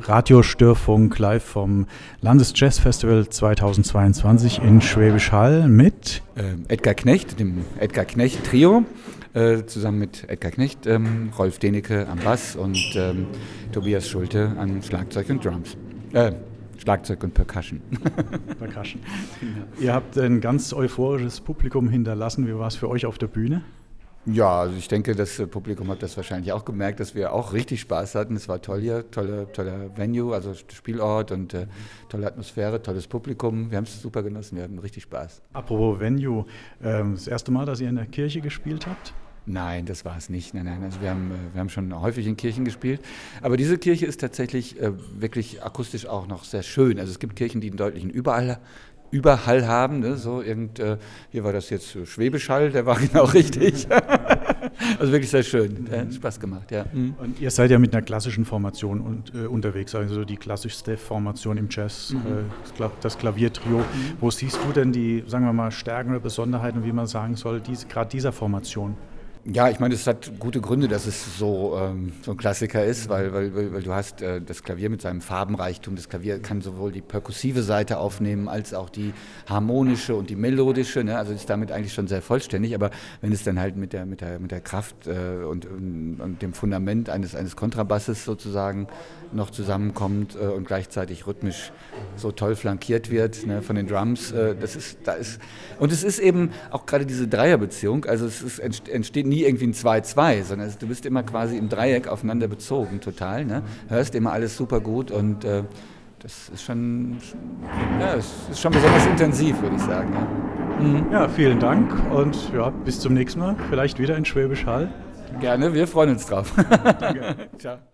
Radiostörfunk live vom Landesjazzfestival 2022 in Schwäbisch Hall mit Edgar Knecht, dem Edgar Knecht Trio, zusammen mit Edgar Knecht, Rolf Denecke am Bass und Tobias Schulte an Schlagzeug und Drums. Schlagzeug und Percussion. Percussion. Ihr habt ein ganz euphorisches Publikum hinterlassen. Wie war es für euch auf der Bühne? Ja, also ich denke, das Publikum hat das wahrscheinlich auch gemerkt, dass wir auch richtig Spaß hatten. Es war toll hier, toller Venue, also Spielort und tolle Atmosphäre, tolles Publikum. Wir haben es super genossen, wir hatten richtig Spaß. Apropos Venue, das erste Mal, dass ihr in der Kirche gespielt habt? Nein, das war es nicht. Nein. Also wir haben schon häufig in Kirchen gespielt. Aber diese Kirche ist tatsächlich wirklich akustisch auch noch sehr schön. Also es gibt Kirchen, die einen deutlichen Überhall haben. Ne? So hier war das jetzt Schwäbisch Hall, der war genau richtig. Also wirklich sehr schön. Hat Spaß gemacht, ja. Und ihr seid ja mit einer klassischen Formation unterwegs, also die klassischste Formation im Jazz, das Klaviertrio. Wo siehst du denn die, sagen wir mal, Stärken oder Besonderheiten, wie man sagen soll, gerade dieser Formation? Ja, ich meine, es hat gute Gründe, dass es so ein Klassiker ist, weil du hast das Klavier mit seinem Farbenreichtum. Das Klavier kann sowohl die perkussive Seite aufnehmen, als auch die harmonische und die melodische. Ne? Also ist damit eigentlich schon sehr vollständig. Aber wenn es dann halt mit der Kraft und dem Fundament eines Kontrabasses sozusagen noch zusammenkommt und gleichzeitig rhythmisch so toll flankiert wird, ne, von den Drums, und es ist eben auch gerade diese Dreierbeziehung, also entsteht nie irgendwie ein 2-2, sondern du bist immer quasi im Dreieck aufeinander bezogen, total, ne? Hörst immer alles super gut und das ist schon besonders intensiv, würde ich sagen. Ja. Ja, vielen Dank und ja, bis zum nächsten Mal, vielleicht wieder in Schwäbisch Hall. Gerne, wir freuen uns drauf. Danke. Ciao.